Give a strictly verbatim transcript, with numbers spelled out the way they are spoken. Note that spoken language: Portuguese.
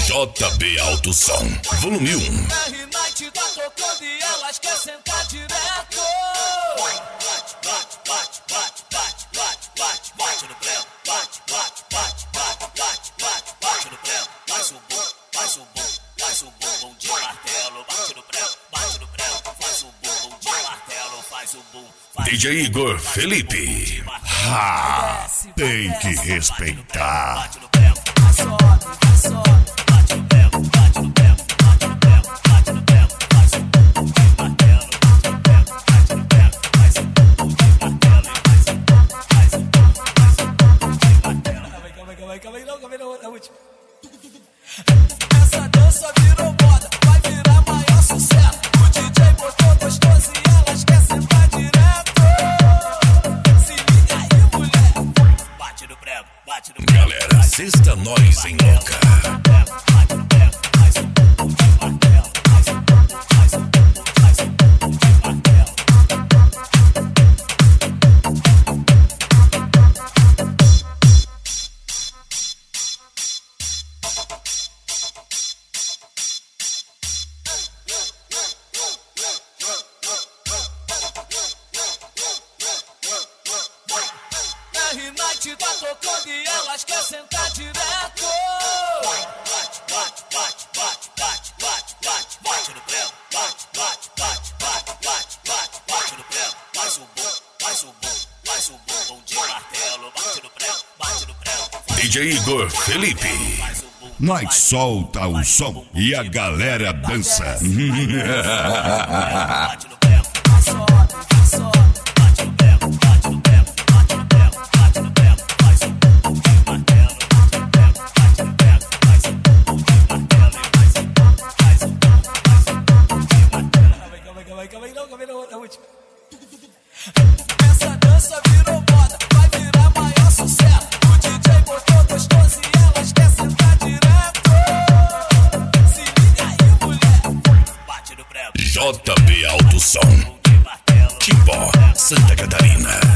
J B Alto Som, volume um. R-Night tá tocando e elas querem sentar direto. Bate, bate, bate, bate, bate, bate, bate, bate no prego. Bate, bate, bate, bate, bate, bate, bate no prego. Faz um bum, faz um bum, faz um bumbum de martelo. Bate no prego, bate no prego. Faz um bumbum de martelo, faz um bum. D J Igor Felipe. Ah, tem que respeitar. Bate no prego, vai sobe, vai sobe. Bate no prego, bate no prego, bate no prego, bate no prego. Faz um bumbum de martelo. Bate no prego, bate no prego. Faz um bumbum de martelo. Faz um bum, faz um bum, faz um bumbum de martelo. Calma aí, calma aí, calma aí, calma aí, não, calma aí, não, é último. Essa dança virou moda, vai virar maior sucesso. O D J botou gostoso e elas querem sentar direto. Se liga aí, mulher. Bate no prego, bate no prego. Galera, sexta nós em louca. Bate no prego, faz um bumbum de martelo. Faz um bumbum, faz um bumbum, faz um bumbum de martelo. R-Night tá tocando e elas querem sentar direto. Bate, bate, bate, bate, bate, bate, bate, bate no prego. Bate, bate, bate, bate, bate, bate, bate no prego. Faz um bum, faz um bum, faz um bumbum de martelo. Bate no prego, bate no prego. D J Igor Felipe. Nós solta o som e a galera dança. Bate no prego, vai sobe, vai sobe. Bate no prego, bate no prego, bate no prego, bate no prego. Faz um bumbum de martelo. Bate no prego, bate no prego. Faz um bumbum de martelo. Faz um bum, faz um bum, faz um bumbum de martelo. Calma aí, calma aí, calma aí, calma aí, não, calma aí, não, é o último. Essa dança virou moda, vai virar maior sucesso. O D J botou gostoso e elas querem sentar direto. Se liga aí, mulher. Bate no prego. J B Alto Som, Timbó, Santa Catarina.